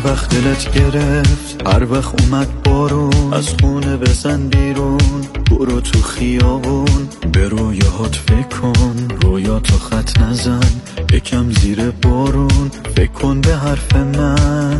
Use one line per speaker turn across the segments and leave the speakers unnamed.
وقت دلت گرفت، هر وقت اومد بارون، از خونه بزن بیرون، برو تو خیابون، به رویاهات فکر کن، رویاتو خط نزن، یکم زیر بارون، فکر کن به حرف من.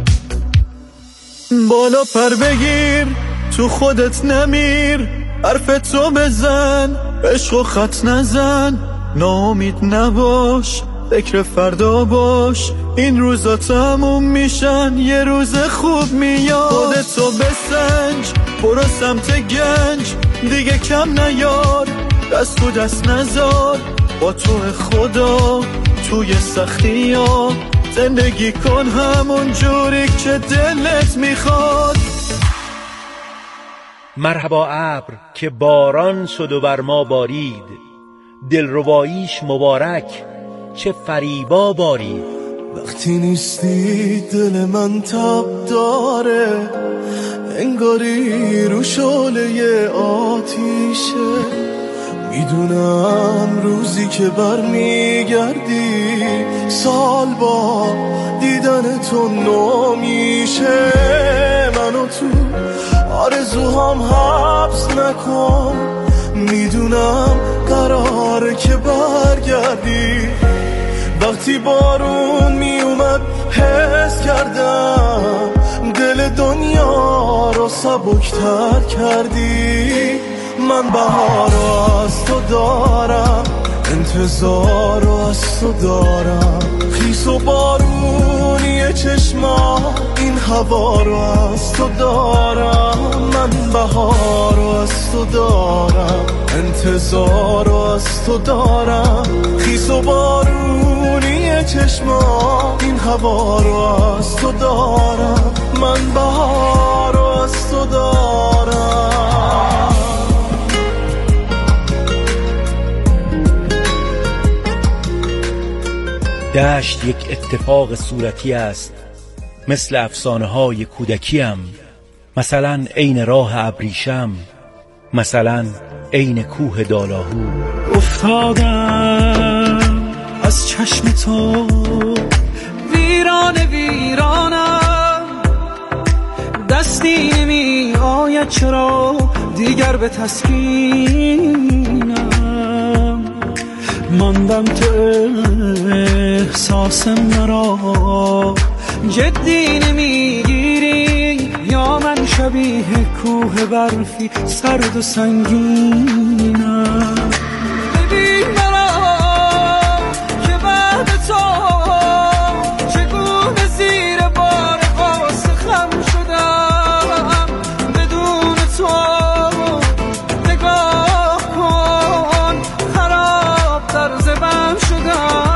بالا پر بگیر، تو خودت نمیر، حرف تو بزن، عشقو خط نزن، ناامید نباش، فکر فردا باش، این روزا تموم میشن، یه روز خوب میاد. خودتو بسنج، برو سمت گنج، دیگه کم نیار، دست تو دست نزار، با تو خدا توی سختی ها زندگی کن همون جوری که دلت میخواد.
مرحبا ابر که باران شد و بر ما بارید، دلرباییش مبارک چه فریبا بارید.
وقتی نیستی دل من تب داره، انگاری رو شعله آتیشه، میدونم روزی که برمیگردی سال با دیدن تو نو میشه. منو تو آرزوهام حبس نکن، میدونم قراره که برگردی. وقتی بارون میومد حس کردم دل دنیا رو سبکتر کردی. من بهار از تو دارم، انتظار از تو دارم، خیس و بارونی چشما این هوا رو از تو دارم. من بهار از تو دارم، انتظار از تو دارم، خیس و بارونی چشما این هوا رو از تو دارم. من بهار از تو دارم.
دشت یک اتفاق صورتی است، مثل افسانه های کودکیم، مثلا عین راه ابریشم، مثلا عین کوه دالاهو.
افتادم از چشم تو ویران ویرانم، دستی نمی آید چرا دیگر به تسکینم. ماندم تو احساسم مرا جدی نمیگیری، یا من شبیه کوه برفی سرد و سنگینم. ببین مرا که بعد تو چگونه زیر بار قاس خم شدم. بدون تو نگاه کن خراب در زبم شدم.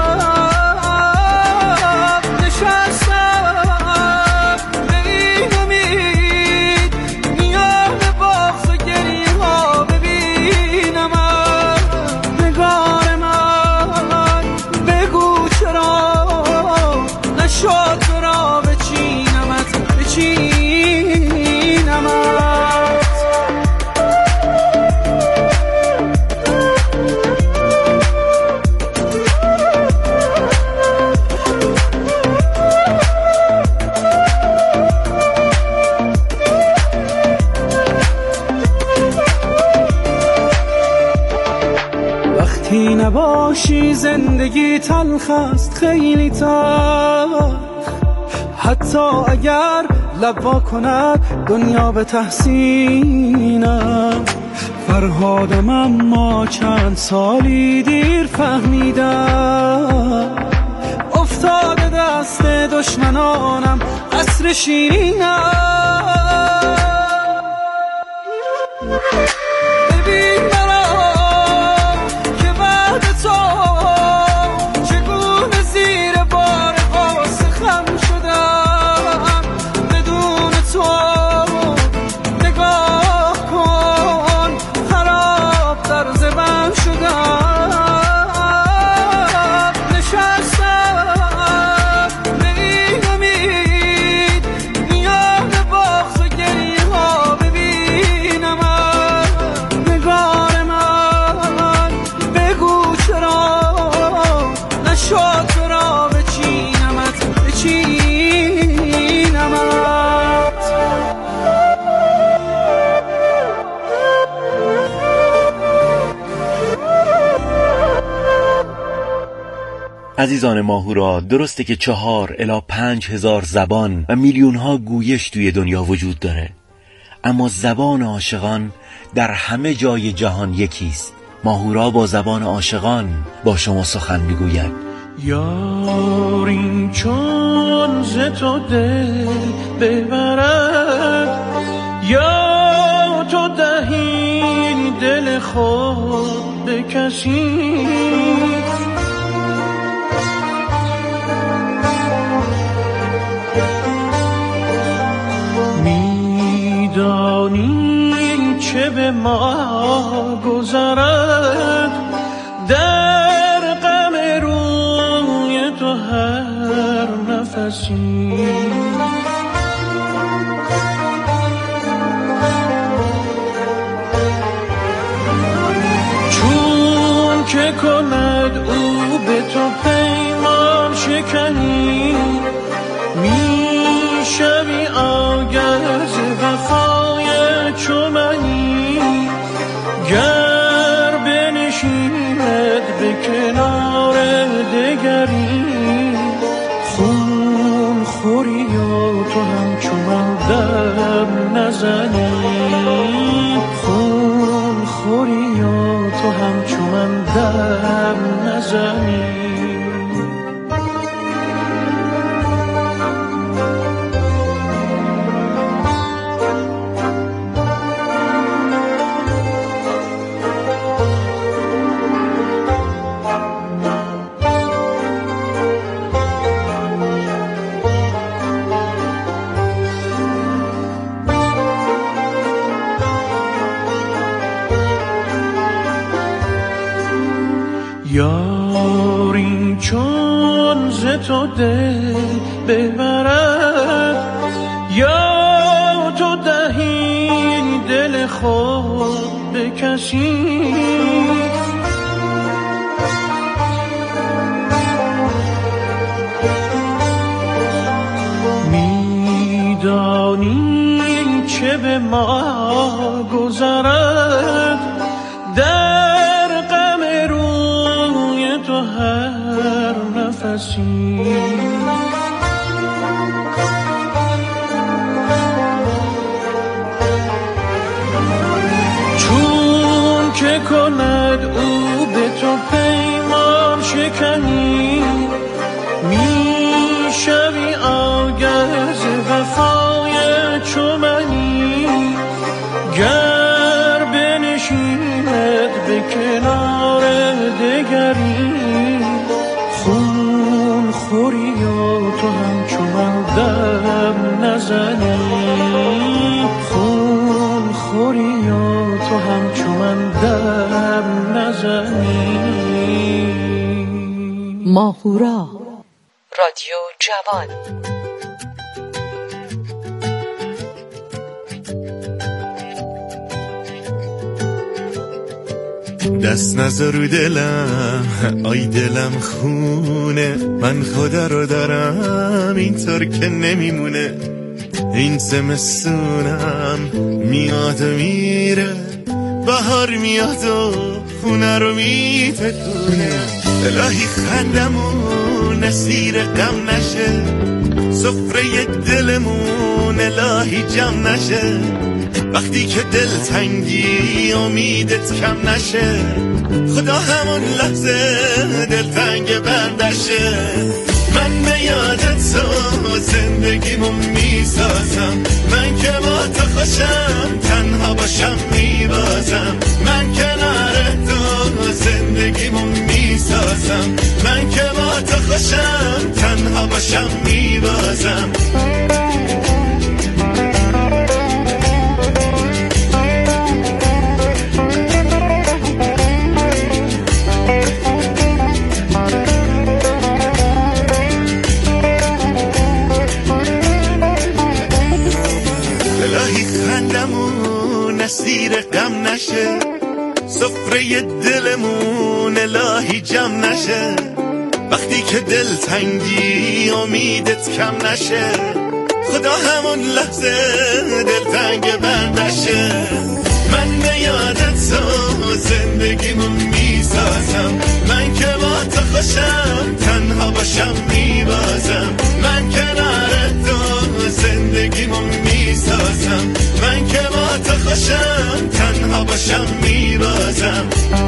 وقتی نباشی زندگی تلخ است، خیلی تلخ، حتی اگر لب وا کند دنیا به تحسینم. فرهادم اما چند سالی دیر فهمیدم، افتاده دست دشمنانم قصر شیرینم. ببین مرا که بعد تو چگونه زیر بار قاس خم شدم. بدون تو نگاه کن خراب در زبم شدم. نشستم به این امید میان بغض
عزیزان ماهورا، درسته که 4 الی 5,000 زبان و میلیون ها گویش توی دنیا وجود داره، اما زبان عاشقان در همه جای جهان یکیست. ماهورا با زبان عاشقان با شما سخن میگوید.
یاری چون ز تو دل ببرد، یا تو دهی دل خود به کسی، میدانی چه به ما گذرد، در غم روی تو هر نفسی. چون که کند او به تو پیمان شکنی، میشوی آگه ز وفای چو منی. گر بنشیند به کنار دگری، خون خوری یا تو همچو من دم نزنی. خون خوری یا تو همچو من دم نزنی. یاری چون ز تو دل ببرد، یا تو دهی دل خود به کسی. میدانی چه به ما گذرد، در غم روی تو هر نفسی. چون که کند او به تو پیمان شکنی، میشوی آگه ز وفای چو منی. گر بنشیند به کنار دگری، خون خوری یا تو همچو من دم نزنی. خون خوری یا تو همچو من دم نزنی.
ماهورا رادیو جوان.
دست نذار رو دلم، آی دلم خونه، من خدا رو دارم اینطور که نمیمونه. این زمستونم میاد و میره، بهار میاد و خونه رو میتکونه. الهی خندمون اسیر غم نشه، سفره دلمون الهی جمع نشه. وقتی که دل تنگی امیدت کم نشه، خدا همون لحظه دل تنگ بردشه. من به یاد تو زندگیمو میسازم، من که با تو خوشم تنها باشم میبازم. من کنار تو زندگیمو میسازم، من که با تو خوشم تنها باشم میبازم. اسیر غم نشه، سفره دلمون الهی جمع نشه. وقتی که دل تنگی امیدت کم نشه، خدا همون لحظه دل تنگ بردشه. من به یاد تو زندگیمو میسازم، من که با تو خوشم تنها باشم میبازم، من کنار تو زندگیمو میسازم، من که با تو خوشم تنها باشم میبازم.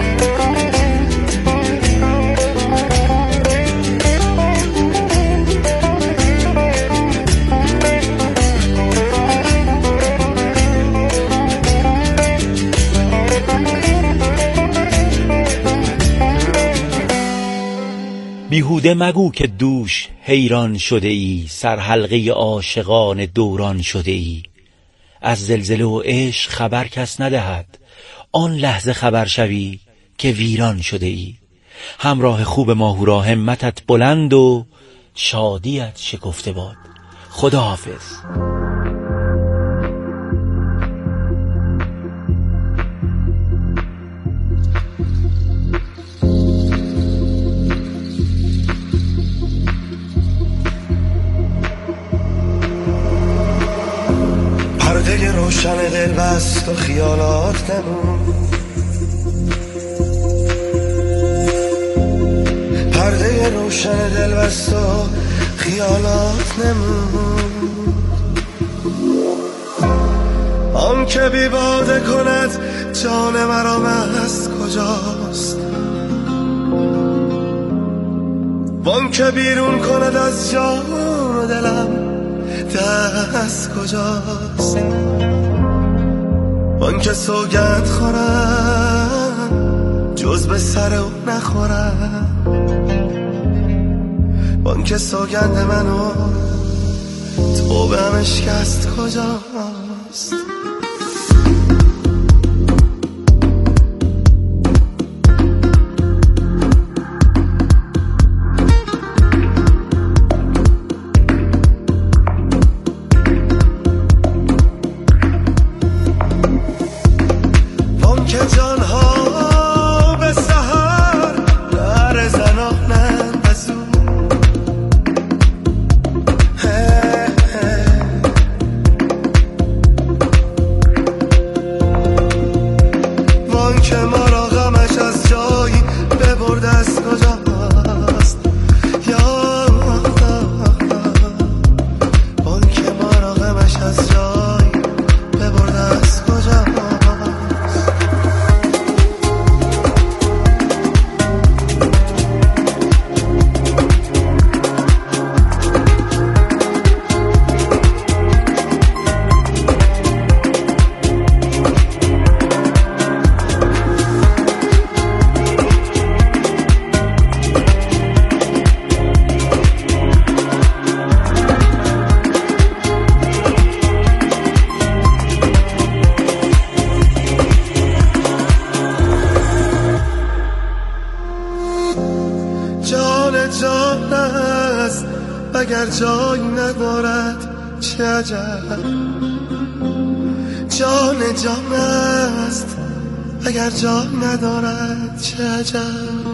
بیهوده مگو که دوش حیران شده ای، سرحلقه عاشقان دوران شده ای. از زلزله و عشق خبر کس ندهد، آن لحظه خبر شوی که ویران شده ای. همراه خوب ماهورا همتت بلند و شادیت شکفته باد. خداحافظ.
پرده روشن دل بست و خیالات نمون، پرده روشن دل بست و خیالات نمون. آن که بی باده کند جان مرا مست کجاست، وان که بیرون کند از جان و دلم دست کجاست. وان که سوگند خورم جز به سر او نخورم، وان که سوگند منو توبه هم اشکست کجاست. اگر جایی ندارد چه عجب، جان جان است اگر جای ندارد چه عجب.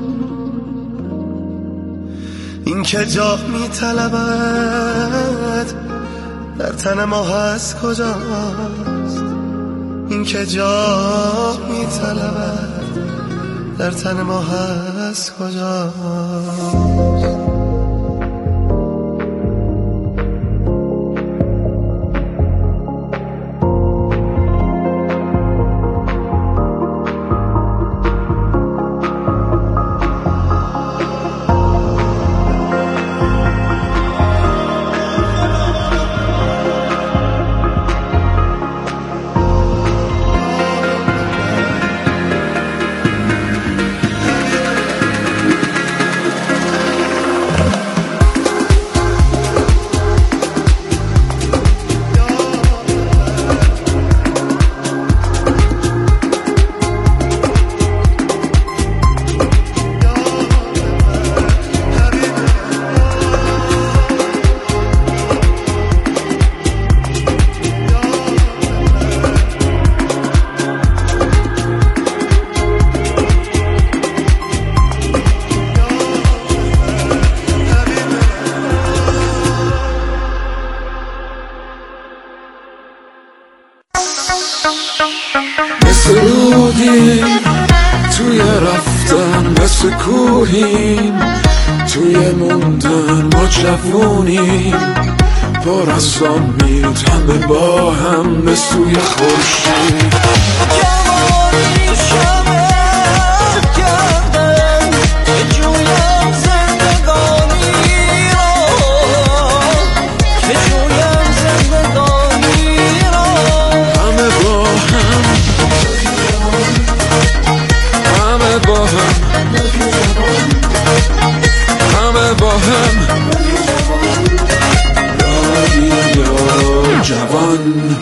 این که جا میطلبد در تن ما هست کجاست، این که جا میطلبد در تن ما هست کجاست.
مثل رودی توی رفتن، مثل کوهین توی موندن. موندن ما جوونیم بار از سان میتن با هم به سوی خورشید
جوانی شمه کردن که جویم زندگانی را که جویم زندگانی را
همه با هم همه با هم همه با هم رادیو جوان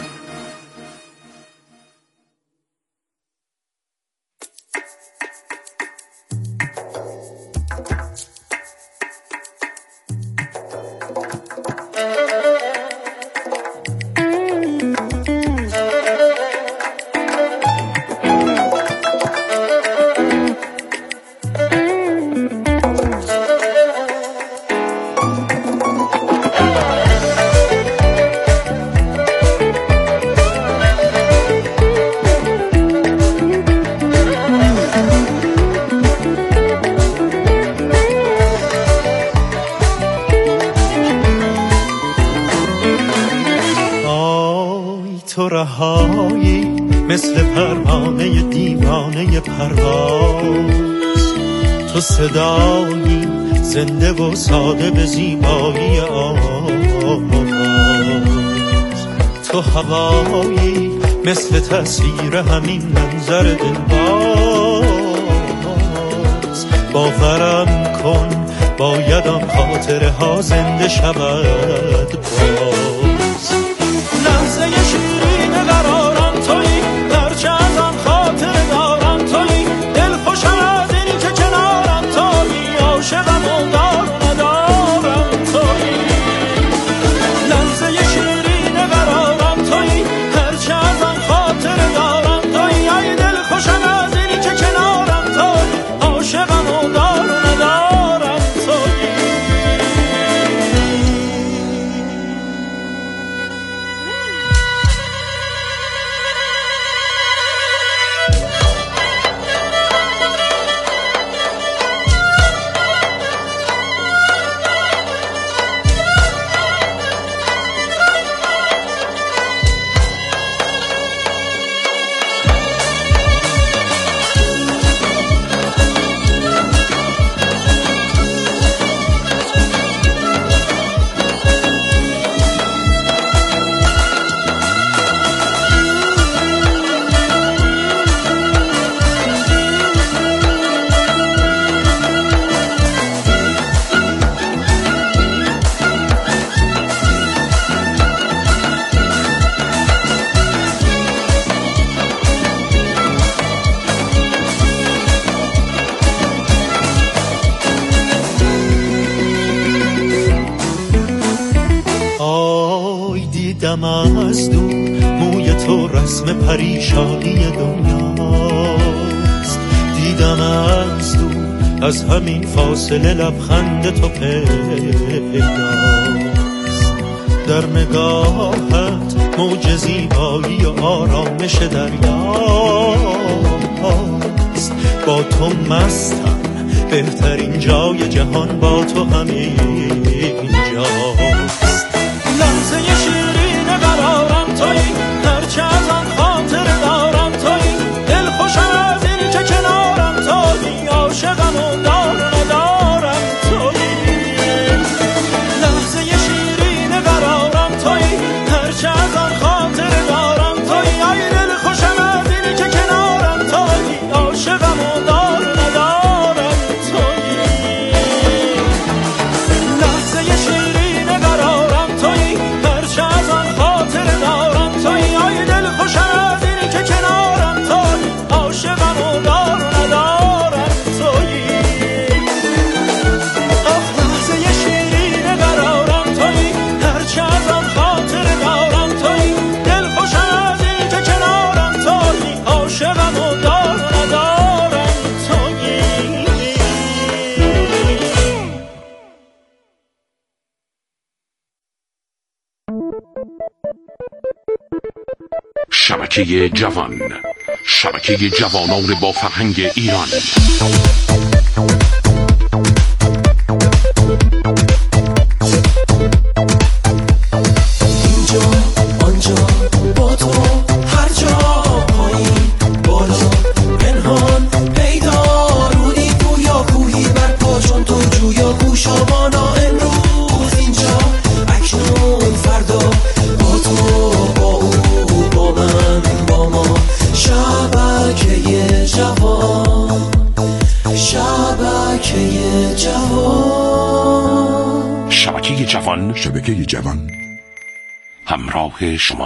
تو رهایی مثل پروانه دیوانه پرواز تو صدایی زنده و ساده به زیبایی آواز تو هوایی مثل تصویر همین منظر دلباز باورم کن باید آن خاطره ها زنده شود باز لحظه شیرین قرارم تویی هرچه از آن خاطر دارم تویی دل خوشم از اینی که کنارم تویی عاشقم و دار و ندارم تویی لحظه شیرین قرارم تویی هرچه از آن خاطر دارم تویی ای دل خوشم از اینی که کنارم تویی عاشقم و دار و ندارم تویی دیدم از دور موی تو رسم پریشانی دنیاست دیدم از دور از همین فاصله لبخند تو پیداست در نگاهت موج زیبایی و آرامش دریاست با تو مستم بهترین جای جهان با تو همین جاست لحظه شیرین قرارم تویی هرچه از آن خاطر دارم تویی دل خوشم از این که کنارم تویی عاشقم و دار و ندارم تویی لحظه شیرین قرارم تویی هرچه از آن خاطر دارم تویی ای دل خوشم از این که کنارم تویی عاشقم و دار و ندارم تویی لحظه شیرین قرارم تویی هرچه از آن خاطر دارم تویی ای دل خوشم از این که کنارم تویی عاشقم و دار و ندارم تویی آخ لحظه شیرین قرارم تویی هرچه از آن خاطر دارم تویی دل خوشم از این که کنارم تویی عاشقم و دار و ندارم تویی
شبکه جوان، شبکه جوانان با فرهنگ ایران. جوان،
شبکه جوان،
همراه شما.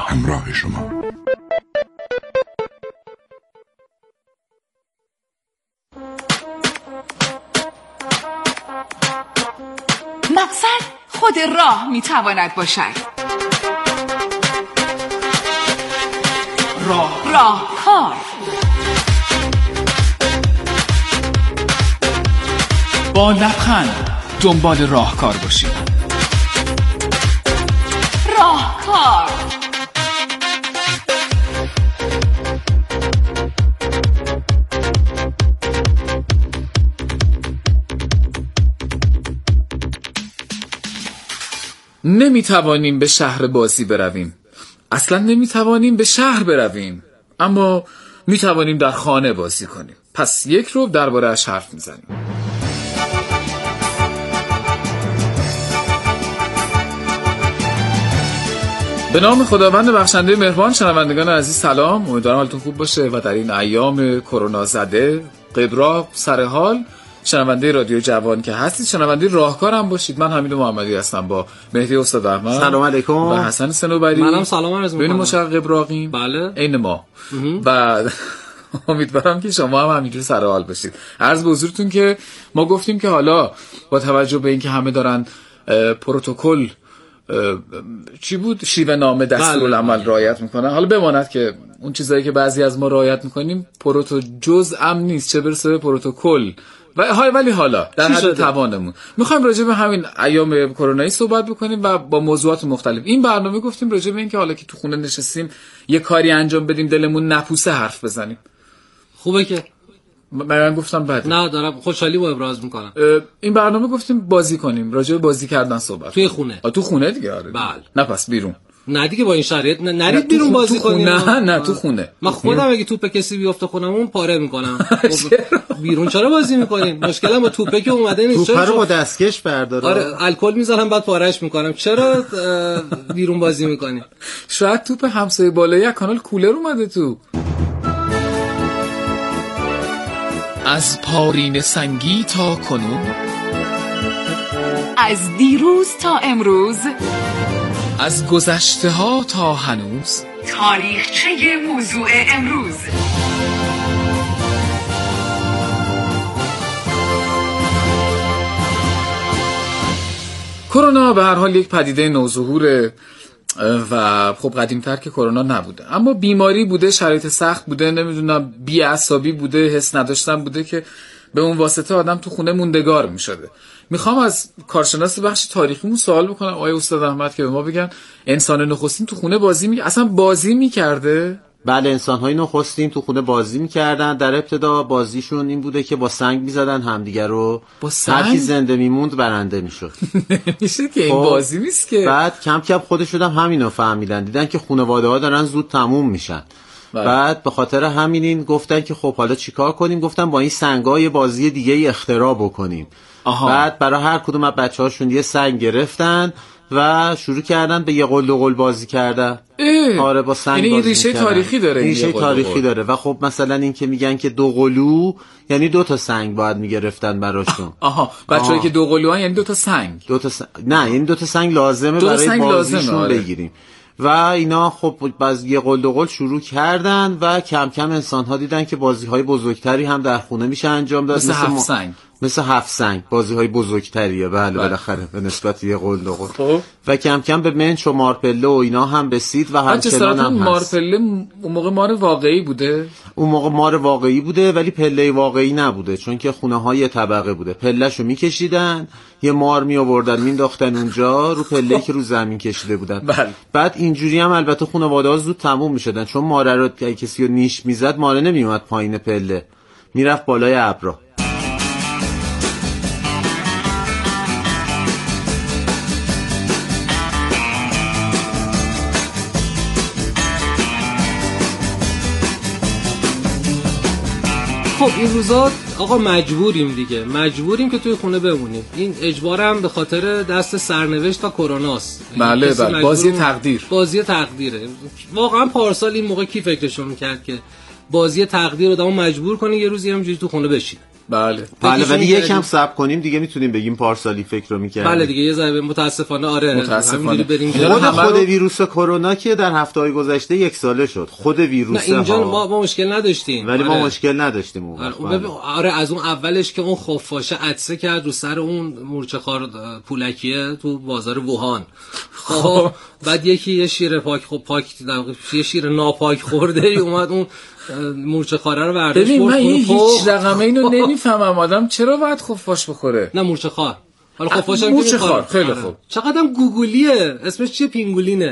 مقصد خود راه میتواند باشد. راهکار.
با لبخند دنبال راهکار باشید.
راهکار.
نمیتوانیم به شهر بازی برویم. اصلا نمیتوانیم به شهر برویم، اما میتوانیم در خانه بازی کنیم. پس یک رو درباره اش حرف میزنیم. به نام خداوند بخشنده مهربان. شنوندگان عزیز سلام، امیدوارم حالتون خوب باشه و در این ایام کرونا زده قبراق سر حال شنونده رادیو جوان که هستید، شنونده راهکار هم باشید. من حمید محمدی هستم با مهدی استاد احمد.
سلام علیکم.
و حسن صنوبری.
منم سلام عرض می‌کنم.
ببینیم مشق قبراقیم.
بله.
عین ما. و امیدوارم که شما هم همینجور سر حال باشید. عرض به حضورتون که ما گفتیم که حالا با توجه به اینکه همه دارن پروتکل چی بود شیوه نامه دستورالعمل رعایت میکنن، حالا بماند که اون چیزایی که بعضی از ما رعایت میکنیم پروتو جزء ام نیست، چه برسه به پروتکل. ولی حالا در حد توانمون میخوایم راجع به همین ایام کرونایی صحبت بکنیم و با موضوعات مختلف. این برنامه گفتیم راجع به این که حالا که تو خونه نشستیم یه کاری انجام بدیم دلمون نپوسه حرف بزنیم.
خوبه که
من گفتم بعد
نه دارم خوشحالی با ابراز میکنم.
این برنامه گفتیم بازی کنیم، راجع به بازی کردن صحبت
توی خونه.
تو خونه دیگه. آره
بله.
نه پس بیرون.
نه دیگه با این شرایط نرید بیرون بازی کنیم.
نه تو خونه.
من خودم اگه توپ کسی بیفته خونمون پاره میکنم. بیرون چرا بازی میکنیم؟ مشکلم با توپه که اومده نیست.
توپ رو با دستکش برداره.
آره الکل میذارم بعد پارهش میکنم. چرا بیرون بازی میکنیم؟
شاید توپ همسایه بالایی کانال کولر اومده تو. از پارین سنگی تا کنون،
از دیروز تا امروز،
از گذشته ها تا هنوز،
تاریخچه موضوع امروز.
کرونا به هر حال یک پدیده نوظهوره و خب قدیمتر که کرونا نبوده، اما بیماری بوده، شرایط سخت بوده، نمیدونم بی‌عصابی بوده، حس نداشتن بوده که به اون واسطه آدم تو خونه موندگار میشده. میخوام از کارشناس بخش تاریخیمون سوال بکنم آقای استاد احمد که به ما بگن انسان نخستین تو خونه اصلا بازی میکرده؟
بله، انسان‌های نخستین تو خونه بازی میکردن. در ابتدا بازیشون این بوده که با سنگ میزدن همدیگر رو.
با سنگ؟
هر کی زنده میموند برنده میشد.
نمیشه که این بازی نیست که.
بعد کم کم خودشون هم همینو فهمیدن، دیدن که خانواده‌ها دارن زود تموم میشن. بعد به خاطر همین گفتن که خب حالا چیکار کنیم؟ گفتن با این سنگ‌ها یه بازی دیگه ای اختراع بکنیم. بعد برای هر کدوم از بچه‌هاشون یه سنگ گرفتن و شروع کردن به یه قل و قل بازی کردن. آره با سنگ
یعنی
بازی
ریشه تاریخی داره.
ریشه تاریخی داره و خب مثلا این که میگن که دو قلو یعنی 2 تا سنگ باید میگرفتن براشون.
بچه‌ای که 2 قلو یعنی 2 تا سنگ.
نه یعنی 2 تا سنگ لازمه برای بازیشون بگیریم. و اینا خب باز یه قل و قل شروع کردن و کم کم انسان‌ها دیدن که بازی‌های بزرگتری هم در خونه میشه انجام داد، مثل 7 سنگ بازی‌های بزرگتریه. بله بالاخره به نسبت یه قل و قل. و کم کم به منچ و مارپله و اینا هم رسید و همچنان هم
مارپله اون موقع مار واقعی بوده.
اون موقع مار واقعی بوده ولی پله واقعی نبوده، چون که خونه‌های یه طبقه بوده. پله‌شو می‌کشیدن، یه مار می‌آوردن مینداختن اونجا رو پله‌ای که رو زمین کشیده بودن. بعد اینجوری هم البته خانواده‌ها زود تموم می‌شدن، چون ماره رو کسی رو نیش می‌زد ماره نمیومد پایین پله، میرفت بالای ابرا.
خب این روزا آقا مجبوریم که توی خونه بمونیم. این اجبارم به خاطر دست سرنوشت و کروناست.
بله بازی تقدیره.
واقعا پارسال این موقع کی فکرشو میکرد که بازی تقدیر رو مجبور کنه یه روزی همینجوری تو خونه بشین.
بله
ولی یکم صبر کنیم دیگه میتونیم بگیم پارسالی فکر رو می‌کردیم.
بله دیگه یه ذره متاسفانه
متاسفانه
بریم.
خود ویروس کرونا که در هفته‌های گذشته 1 ساله شد. خود ویروس
اینجا ما مشکل نداشتیم.
ولی ما مشکل نداشتیم
آره از اون اولش که اون خفاشه عطسه کرد رو سر اون مورچه خار پولکیه تو بازار ووهان. خب بعد یه شیر پاک یه شیر ناپاک خورده اومد اون مورچه خاره رو برداشت.
ببین من هیچ رقمه اینو نمیفهمم آدم چرا باید خفاش بخوره؟
نه مورچه خار. حالا خفاش هم
مورچه خار خیلی خوب.
چقدرم گوگلیه. اسمش چیه؟ پینگولینه.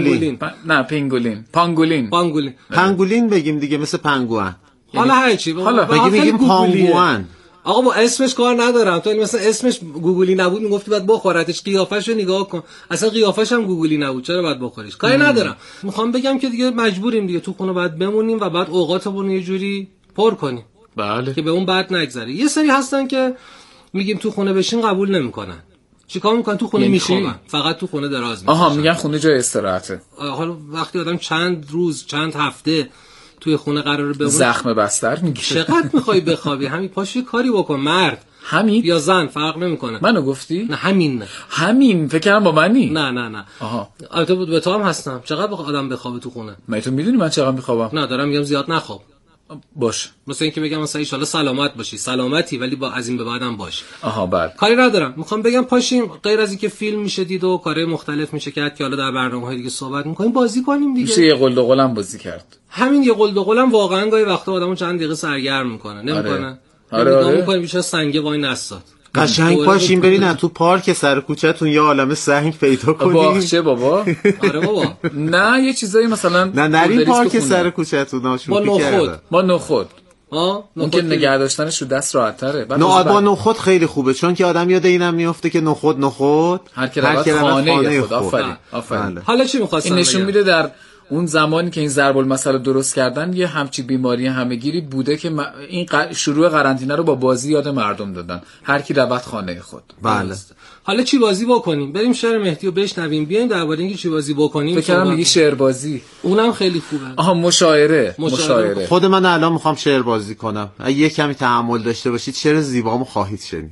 نه پینگولین.
پنگولین بگیم دیگه مثل پنگوئن.
حالا هر چی
بگیم پانگوئن.
آقا با اسمش کار ندارم. تو مثلا اسمش گوگلی نبود میگفتی بعد بخورتش. قیافه‌شو نگاه کن. اصلا قیافش هم گوگلی نبود. چرا باید بخوریش؟ کاری ندارم. میخوام بگم که دیگه مجبوریم دیگه تو خونه باید بمونیم و بعد اوقاتمون یه جوری پر کنیم.
بله.
که به اون بعد نگذره. یه سری هستن که میگیم تو خونه بشین قبول نمیکنن. چیکار میکنن؟ تو خونه میشینن. فقط تو خونه دراز میکشن.
آها میگن خونه جای استراحته.
حالا وقتی آدم چند روز چند هفته توی خونه قراره بمونه
زخم بستر میگیره.
چقدر میخوای بخوابی؟ همین پاشو کاری بکن مرد.
همین
یا زن فرق نمیکنه.
منو گفتی؟
نه همین
فکر کنم با منی.
نه آها البته به تو هم هستم. چقدر آدم بخوابه تو خونه؟
من تو میدونی من چقدر میخوابم؟
نه دارم میگم زیاد نخواب.
باش.
مثلا اینکه بگم مثلا ان شاءالله سلامت باشی. سلامتی ولی با از این به بعدم باش.
آها بعد
کاری ندارم. میخوام بگم پاشیم غیر از اینکه فیلم میشه دید و کارهای مختلف میشه کرد که حالا در برنامه‌های دیگه صحبت می‌کنیم بازی کنیم دیگه.
میشه یه قل و قلم بازی کرد.
همین یه قل و قلم واقعا گاهی وقتا آدمو چند دقیقه سرگرم میکنه. نمیکنه؟
آره.
میکنیم بیشتر سنگه وای نستاد.
قشنگ پاشیم برین تو پارک سر کوچه‌تون یه عالمه سنگ پیدا کنیم.
باغچه بابا.
آره بابا.
نه یه چیزایی مثلا
نه نریم پارک سر کوچه‌تون ناشوخی کردن.
با نخود ممکن نگه داشتنش رو دست راحت تره.
با نخود خیلی خوبه چون که آدم یاد اینم میفته که نخود
هر کی رفت خانه خود. آفرین.
حالا چی می‌خواستم
این نشون میده در اون زمانی که این ضرب المثل درست کردن یه همچی بیماری همه‌گیری بوده که این شروع قرنطینه رو با بازی یاد مردم دادن. هر کی رفت خانه خود.
بله.
حالا چی بازی بکنیم؟ بریم شعر مهدی رو بشنویم بیایم درباره اینکه چی بازی بکنیم.
فکر کنم میگی شعر بازی.
اونم خیلی خوبه.
آها مشاعره.
خود من الان میخوام شعر بازی کنم. اگه یه کمی تحمل داشته باشید شعر زیبامو خواهید شنید.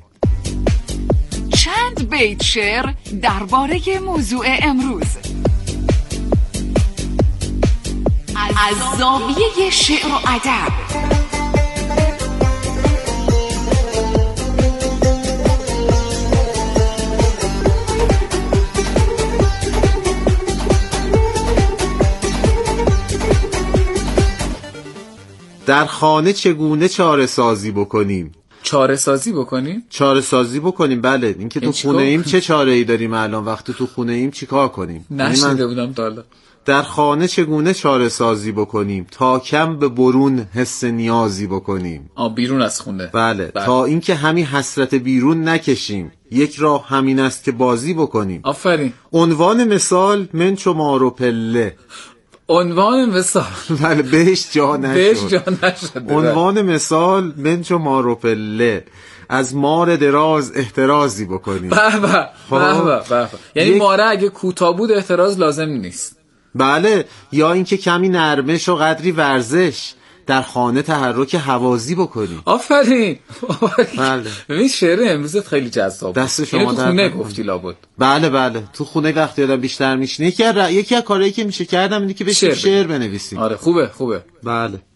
چند بیت شعر درباره موضوع امروز از زاویه شعر و ادب.
در خانه چگونه چاره سازی بکنیم؟
چاره سازی بکنیم
بله. اینکه تو خونه ایم چه چاره ای داریم الان؟ وقتی تو خونه ایم چیکار کنیم؟
نشنیده بودم تا حالا.
در خانه چگونه چاره سازی بکنیم تا کم به برون حس نیازی بکنیم.
بیرون از خونه.
بله. تا اینکه همین حسرت بیرون نکشیم. یک راه همین است که بازی بکنیم.
آفرین.
عنوان مثال من چو مار و پله.
عنوان مثال
بله بهش جا نشد. عنوان مثال من چو مار و پله از مار دراز احترازی بکنیم.
به. یعنی ماره اگه کوتاه بود احتراز لازم نیست.
بله. یا اینکه کمی نرمش و قدری ورزش در خانه تحرک هوازی بکنیم.
آفرین.
بله.
ببین شعر امروزت خیلی جذاب.
دست شما
تو خونه گفتی لابد.
بله تو خونه وقتی آدم بیشتر میشینه یکی از کارهایی که میشه کردم اینه که بشین شعر بنویسیم.
آره خوبه.
بله.